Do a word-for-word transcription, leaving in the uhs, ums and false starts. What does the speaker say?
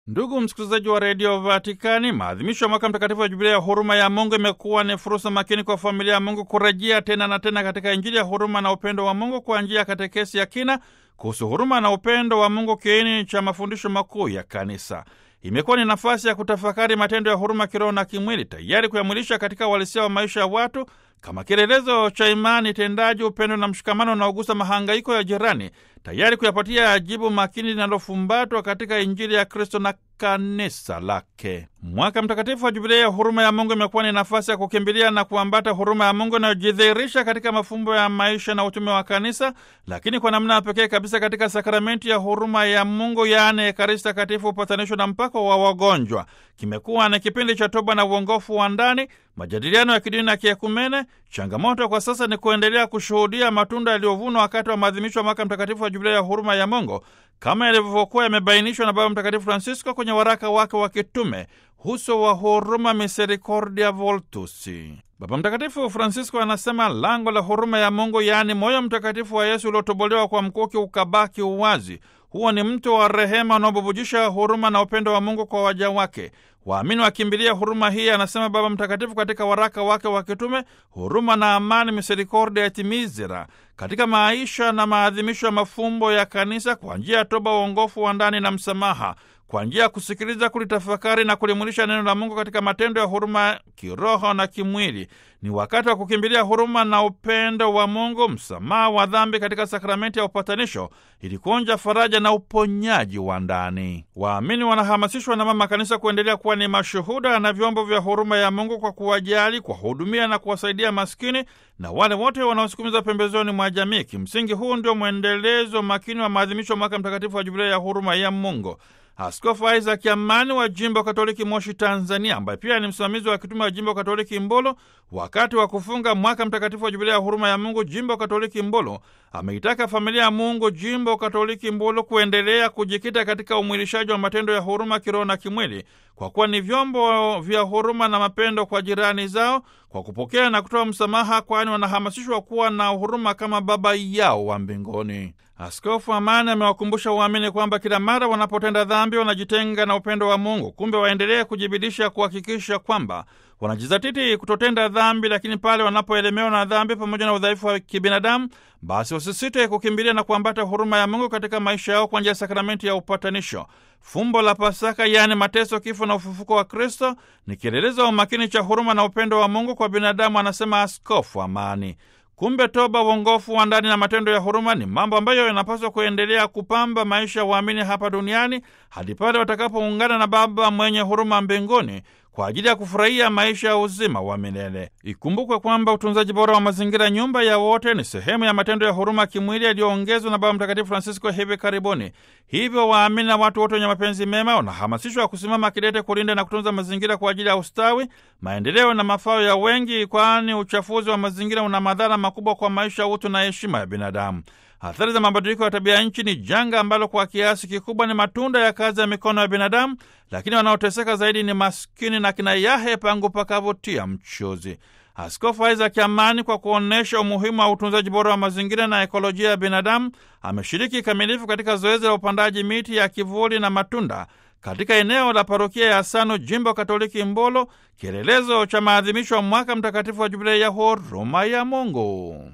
Ndugu msikilizaji wa redio Vatikani, maadhimisho ya mwaka mtakatifu wa jubilei ya huruma ya Mungu imekuwa ni fursa makini kwa familia ya Mungu kurejea tena na tena katika Injili ya huruma na upendo wa Mungu kwa njia ya katekesi ya kina kuhusu huruma na upendo wa Mungu, kiini cha mafundisho makuu ya Kanisa. Imekuwa ni nafasi ya kutafakari matendo ya huruma kiroho na kimwili, tayari kuyamwilisha katika uhalisia wa maisha ya watu kama kielelezo cha imani tendaji, upendo na mshikamano unaogusa mahangaiko ya jirani, tayari kuyapatia jibu makini linalofumbatwa katika Injili ya Kristo na kanisa lake. Mwaka mtakatifu wa jubilei ya huruma ya Mungu imekuwa ni nafasi ya kukimbilia na kuambata huruma ya Mungu inayojidhihirisha katika mafumbo ya maisha na utume wa kanisa, lakini kwa namna ya pekee kabisa katika sakramenti ya huruma ya Mungu, yaani Ekaristi Takatifu, upatanisho na mpako wa wagonjwa. Kimekuwa ni kipindi cha toba na uongofu wa ndani, majadiliano ya kidini na kiekumene. Changamoto kwa sasa ni kuendelea kushuhudia matunda yaliyovunwa wakati wa maadhimisho ya mwaka mtakatifu wa jubilei ya huruma ya Mungu, kama yalivyokuwa yamebainishwa na Baba Mtakatifu Francisco kwenye waraka wake wa kitume Uso wa Huruma, Misericordia Vultus. Baba Mtakatifu Francisco anasema lango la huruma ya Mungu, yaani moyo mtakatifu wa Yesu uliotobolewa kwa mkuki ukabaki uwazi. Huo ni mto wa rehema unaobubujisha huruma na upendo wa Mungu kwa waja wake. Waamini wakimbilia huruma hii, anasema Baba Mtakatifu katika waraka wake wa kitume Huruma na Amani, Misericordia et Misera, katika maisha na maadhimisho ya mafumbo ya kanisa kwa njia ya toba, uongofu wa ndani na msamaha, kwa njia ya kusikiliza, kulitafakari na kulimulisha neno la Mungu katika matendo ya huruma kiroho na kimwili. Ni wakati wa kukimbilia huruma na upendo wa Mungu, msamaha wa dhambi katika sakramenti ya upatanisho, ili kuonja faraja na uponyaji wa ndani. Waamini wanahamasishwa na Mama Kanisa kuendelea kuwa ni mashuhuda na vyombo vya huruma ya Mungu kwa kuwajali, kuwahudumia na kuwasaidia maskini na wale wote wanaosukumiza pembezoni mwa jamii. Kimsingi, huu ndio mwendelezo makini wa maadhimisho ya mwaka mtakatifu wa jubilei ya huruma ya Mungu. Askofu Isaac Amani wa Jimbo Katoliki Moshi, Tanzania, ambaye pia ni msimamizi wa kitume wa Jimbo Katoliki Mbulu, wakati wa kufunga mwaka mtakatifu wa jubilei ya huruma ya Mungu Jimbo Katoliki Mbulu, ameitaka familia ya Mungu Jimbo Katoliki Mbulu kuendelea kujikita katika umwilishaji wa matendo ya huruma kiroho na kimwili, kwa kuwa ni vyombo vya huruma na mapendo kwa jirani zao, kwa kupokea na kutoa msamaha, kwani wanahamasishwa kuwa na huruma kama Baba yao wa mbinguni. Askofu Amani amewakumbusha waamini kwamba kila mara wanapotenda dhambi wanajitenga na upendo wa Mungu. Kumbe waendelee kujibidisha kuhakikisha kwamba wanajizatiti kutotenda dhambi, lakini pale wanapoelemewa na dhambi pamoja na udhaifu wa kibinadamu, basi wasisite kukimbilia na kuambata huruma ya Mungu katika maisha yao kwa njia ya sakramenti ya upatanisho. Fumbo la Pasaka, yaani mateso, kifo na ufufuko wa Kristo, ni kielelezo umakini cha huruma na upendo wa Mungu kwa binadamu, anasema Askofu Amani. Kumbe toba, uongofu wa ndani na matendo ya huruma ni mambo ambayo yanapaswa kuendelea kupamba maisha ya waamini hapa duniani hadi pale watakapoungana na Baba mwenye huruma mbinguni kwa ajili ya kufurahia maisha ya uzima wa milele. Ikumbukwe kwamba utunzaji bora wa mazingira, nyumba ya wote, ni sehemu ya matendo ya huruma kimwili yaliyoongezwa na Baba Mtakatifu Francisco hivi karibuni. Hivyo waamini na watu wote wenye mapenzi mema wanahamasishwa kusimama kidete kulinda na kutunza mazingira kwa ajili ya ustawi, maendeleo na mafao ya wengi, kwani uchafuzi wa mazingira una madhara makubwa kwa maisha, utu na heshima ya binadamu. Athari za mabadiliko ya tabia nchi ni janga ambalo kwa kiasi kikubwa ni matunda ya kazi ya mikono ya binadamu, lakini wanaoteseka zaidi ni maskini na kina yahe pangu pakavutia mchuzi. Askofu Isaac Amani, kwa kuonesha umuhimu wa utunzaji bora wa mazingira na ekolojia ya binadamu, ameshiriki kikamilifu katika zoezi la upandaji miti ya kivuli na matunda katika eneo la parokia ya Asano, Jimbo Katoliki Mbulu, kielelezo cha maadhimisho ya mwaka mtakatifu wa jubilei ya huruma ya Mungu.